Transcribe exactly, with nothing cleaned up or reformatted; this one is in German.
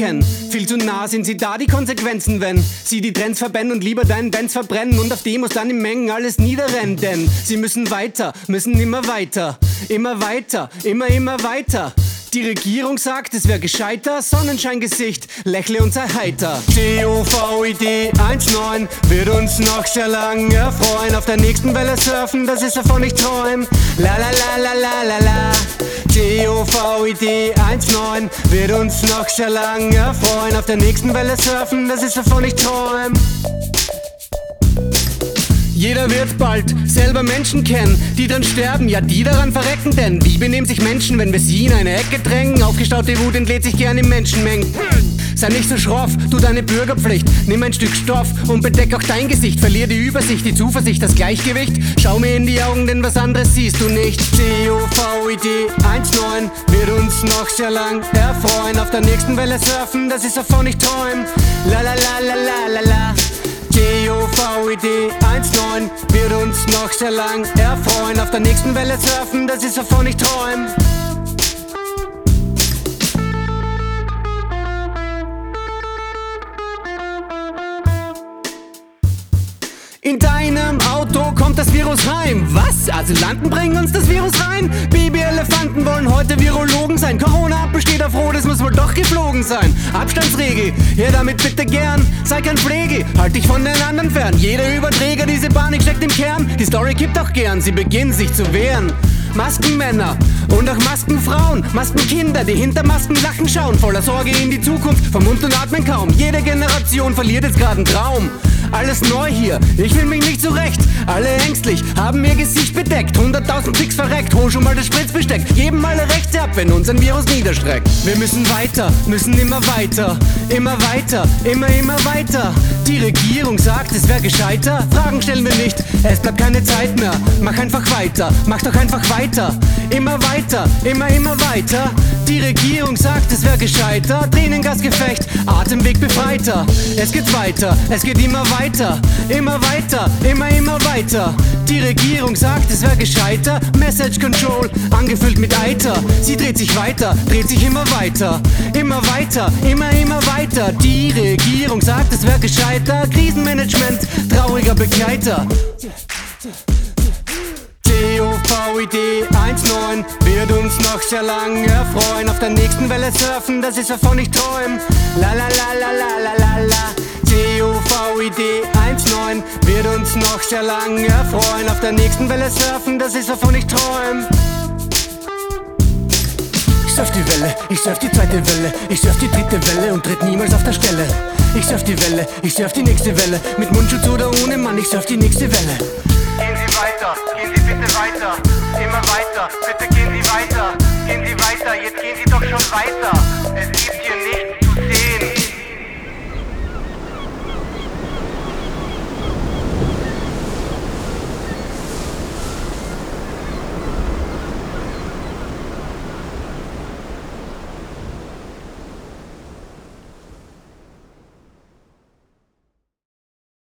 kennen. Viel zu nah sind sie da, die Konsequenzen, wenn sie die Trends verbannen und lieber deinen Bands verbrennen und auf Demos dann in Mengen alles niederrennen. Denn sie müssen weiter, müssen immer weiter, immer weiter, immer, immer weiter. Die Regierung sagt, es wäre gescheiter, Sonnenscheingesicht, lächle und sei heiter. T O V I D eins neun wird uns noch sehr lang erfreuen. Auf der nächsten Welle surfen, das ist wovon ich träum. La la la la la la la. T O V I D eins neun wird uns noch sehr lang erfreuen. Auf der nächsten Welle surfen, das ist wovon ich träum. Jeder wird bald selber Menschen kennen, die dann sterben, ja die daran verrecken. Denn wie benehmen sich Menschen, wenn wir sie in eine Ecke drängen? Aufgestaute Wut entlädt sich gern in Menschenmengen. Sei nicht so schroff, tu deine Bürgerpflicht. Nimm ein Stück Stoff und bedeck auch dein Gesicht. Verlier die Übersicht, die Zuversicht, das Gleichgewicht. Schau mir in die Augen, denn was anderes siehst du nicht. T O V I D eins neun wird uns noch sehr lang erfreuen. Auf der nächsten Welle surfen, das ist wovon ich träum. La la la la la la la. T O V I D eins neun wird uns noch sehr lang erfreuen. Auf der nächsten Welle surfen, das ist wovon ich träum. In deinem Auto kommt das Virus heim. Was? Asylanten bringen uns das Virus rein? Babyelefanten wollen heute Virologen sein. Corona besteht auf Rot, es muss wohl doch geflogen sein. Abstandsregel, ja damit bitte gern. Sei kein Pflege, halt dich von den anderen fern. Jeder Überträger, diese Panik steckt im Kern. Die Story kippt auch gern, sie beginnen sich zu wehren. Maskenmänner und auch Maskenfrauen, Maskenkinder, die hinter Masken lachen schauen. Voller Sorge in die Zukunft, vom Mund und atmen kaum. Jede Generation verliert jetzt gerade einen Traum. Alles neu hier, ich fühl mich nicht zurecht. Alle ängstlich, haben ihr Gesicht bedeckt. Hunderttausend Klicks verreckt, hol schon mal das Spritzbesteck. Geben alle Rechte ab, wenn uns ein Virus niederstreckt. Wir müssen weiter, müssen immer weiter. Immer weiter, immer, immer weiter. Die Regierung sagt, es wäre gescheiter. Fragen stellen wir nicht, es bleibt keine Zeit mehr. Mach einfach weiter, mach doch einfach weiter. Immer weiter, immer, immer weiter. Die Regierung sagt, es wäre gescheiter. Tränengasgefecht, Atemweg befreiter. Es geht weiter, es geht immer weiter. Immer weiter, immer, immer weiter. Die Regierung sagt, es wäre gescheiter. Message Control, angefüllt mit Eiter. Sie dreht sich weiter, dreht sich immer weiter. Immer weiter, immer, immer weiter. Die Regierung sagt, es wäre gescheiter. Krisenmanagement, trauriger Begleiter. T O V I D eins neun wird uns noch sehr lang erfreuen. Auf der nächsten Welle surfen, das ist wovon ich träum. La la la la la la la la. T O V I D eins neun wird uns noch sehr lang erfreuen. Auf der nächsten Welle surfen, das ist wovon ich träum. Ich surf die Welle, ich surf die zweite Welle, ich surf die dritte Welle und tritt niemals auf der Stelle. Ich surf die Welle, ich surf die nächste Welle, mit Mundschutz oder ohne Mann, ich surf die nächste Welle. Gehen Sie weiter, gehen Sie bitte weiter, immer weiter, bitte gehen Sie weiter, gehen Sie weiter, jetzt gehen Sie doch schon weiter.